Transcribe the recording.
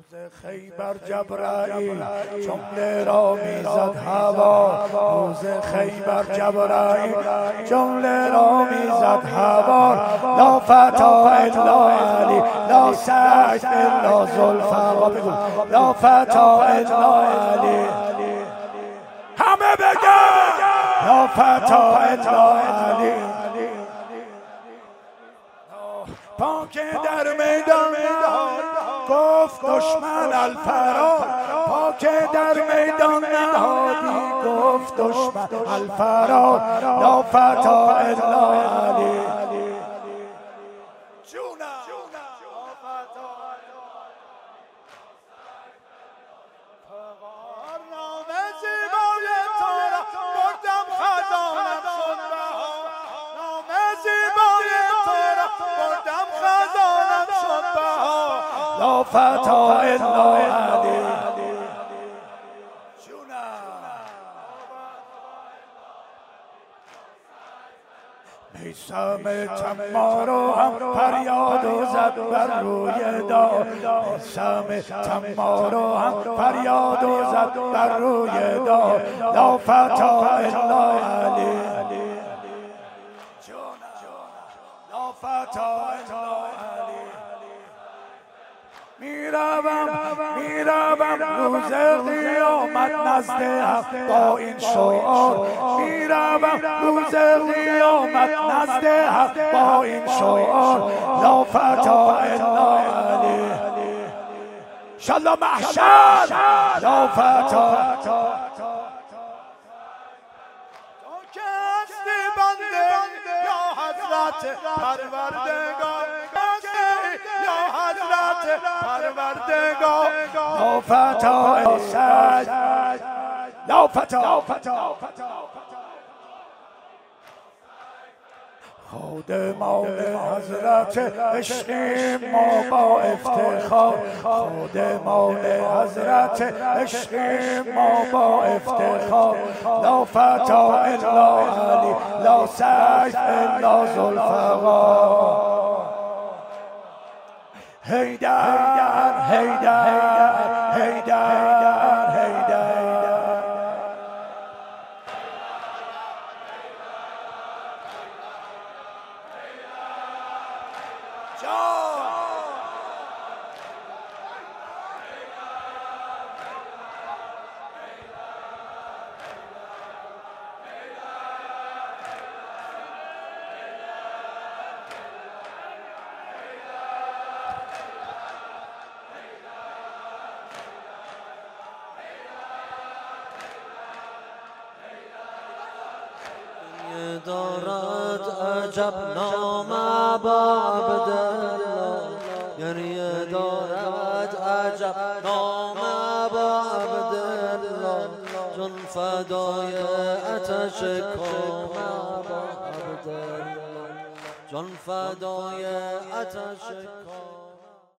خیبر جبرائیل جمله را میزد هوا، روز خیبر جبرائیل جمله را میزد هوا. لا فتا الا علی، لا سعد الا ذوالفقار، لا فتا الا علی. همه بگن لا فتا الا علی. پاک در میدان نهاد گفت دشمن الفرار، پاک در میدان نهادی گفت دشمن الفرار. لا فتا الا علی. لا فتا الا علی. میثم تمارو هم فریاد و زد بر روی دار، میثم تمارو هم فریاد و زد بر روی دار. لا فتا الا علی. لا فتا الا علی. میروم روز قیامت نزد حق با این شعار، میروم روز قیامت نزد حق با این شعار. لا فتا الا علی. انشالله محشر لا فتا. تو که هستی بنده یا حضرت پروردگار، پروردگار. لا فتا الا لا فتا. خادمان حضرت عشقیم ما با افتخار، خادمان حضرت عشقیم ما با افتخار. لا فتا الا علی، لا سعد الا ذوالفقار. حیدر حیدر حیدر حیدر. دارد عجب نام با عبدالله، گریه دارد عجب نام با عبدالله، چون فدای آتش کام با عبدالله، چون فدای آتش کام.